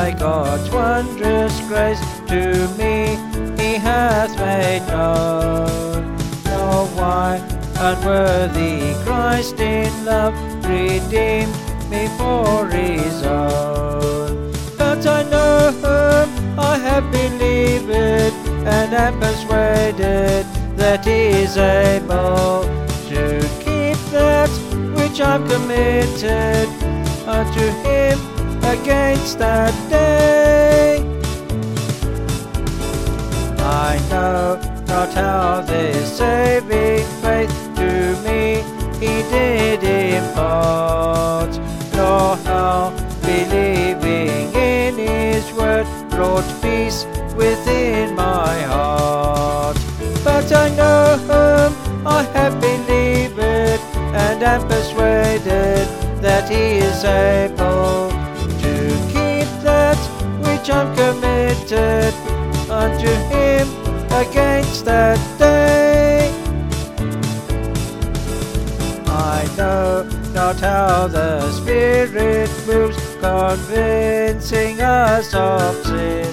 by God's wondrous grace to me He hath made known. Nor why unworthy Christ in love redeemed me for His own. But I know whom I have believed, and am persuaded that He is able to keep that which I've committed unto Him against that day. I know not how this saving faith to me He did impart, nor how believing in His word brought peace within my heart. But I know whom I have believed, and am persuaded that He is able to keep that which I'm committed unto Him against that day. I know not how the Spirit moves, convincing us of sin,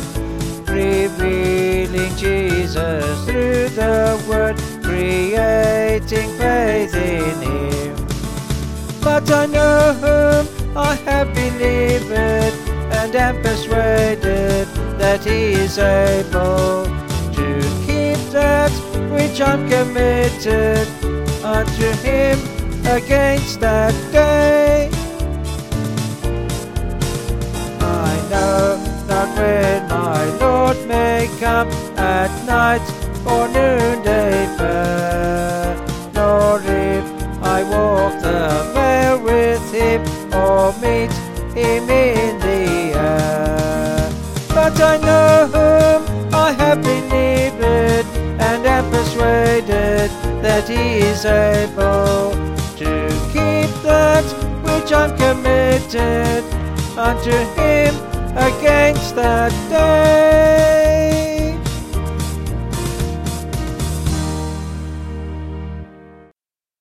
revealing Jesus through the Word, creating faith in Him. But I know whom I have believed, and am persuaded that He is able to keep that which I'm committed unto Him against that day. I know not when my Lord may come, at night or noonday fair, nor if I walk the vale with Him, or meet Him in the air. But I know whom I have believed, and am persuaded that He is able to keep that which I'm committed unto Him against that day.